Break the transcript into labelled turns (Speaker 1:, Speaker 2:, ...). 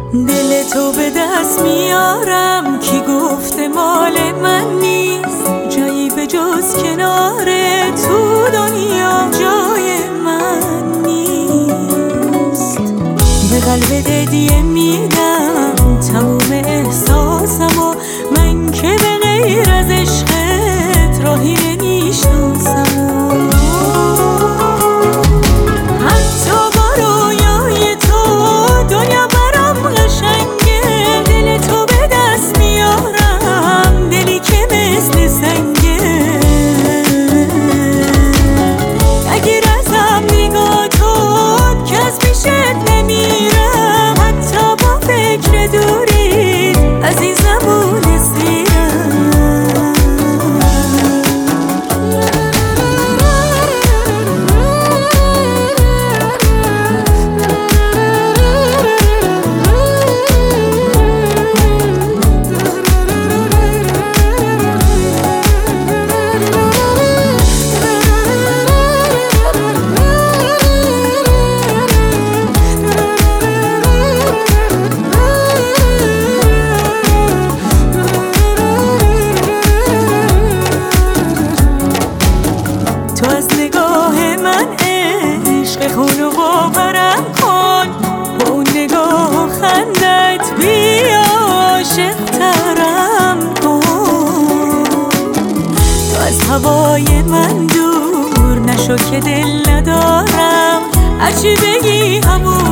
Speaker 1: دل تو به دست میارم، کی گفته مال من نیست؟ جایی به جز کنار تو دنیا جای من نیست. به قلب ددیه میدم تموم احساسم و من که به غیر از عشقت راهی نمیشناسم. تو از نگاه من عشق خون و باورم کن، با اون نگاه و خندت بیا عاشق ترم کن. تو از هوای من دور نشو که دل ندارم، هرچی بگی همون